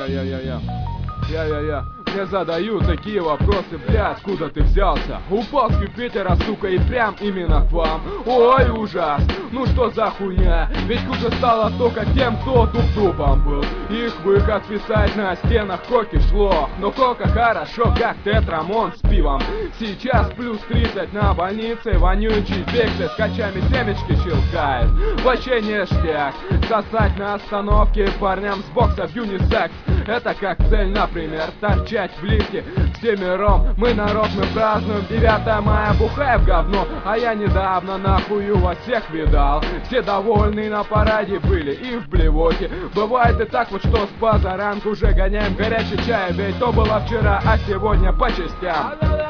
Я. Мне задают такие вопросы, бля, откуда ты взялся? Упал с Юпитера, сука, и прям именно к вам. Ой, ужас, ну что за хуйня? Ведь хуже стало только тем, кто туп-тупом был. Их выход писать на стенах коки шло. Но кока хорошо, как тетрамон с пивом. Сейчас плюс 30 на больнице, вонючий бексы с качами семечки щелкает. Вообще ништяк, сосать на остановке парням с бокса в юнисекс. Это как цель, например, торчать в лифте всемиром. Мы народ, мы празднуем 9 мая, бухая в говно. А я недавно нахую вас всех видал. Все довольны на параде были и в блевоте. Бывает и так вот, что с позаранку уже гоняем горячий чай. Ведь то было вчера, а сегодня по частям.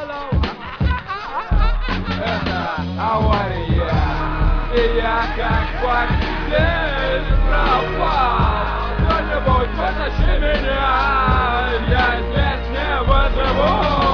Это авария, и я как факт здесь пропал. Кто-нибудь вытащи меня, я здесь не выживу.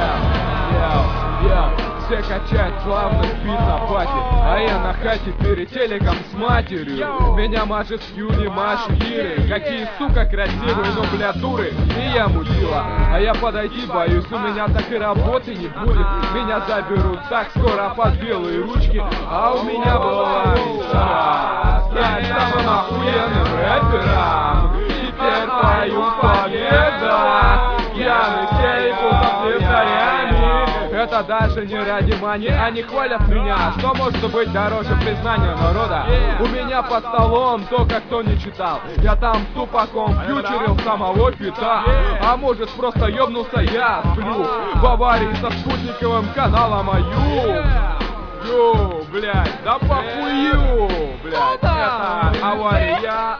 Все качают плавно спит на пати, а я на хате перед телеком с матерью. Меня мажет с Юни, Маши, Иры. Какие, сука, красивые, но, бля, дуры. И я мутила, а я подойти боюсь. У меня так и работы не будет. Меня заберут так скоро под белые ручки. А у меня была мечта стать самым охуенным рэпером. Теперь пою победа. Пьяный сейфу со слесарями. Это даже не ради мани, они хвалят меня. Что может быть дороже признания народа? У меня под столом только кто не читал. Я там тупаком фьючерил самого Пита. А может просто ёбнулся, я сплю в аварии со спутниковым каналом аю. Ю, блядь, да похую, блядь. Это авария.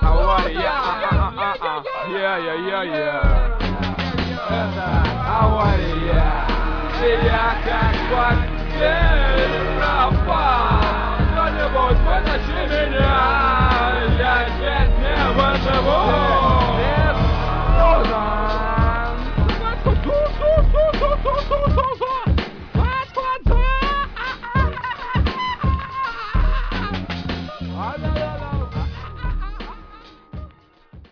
Это авария. И я как факт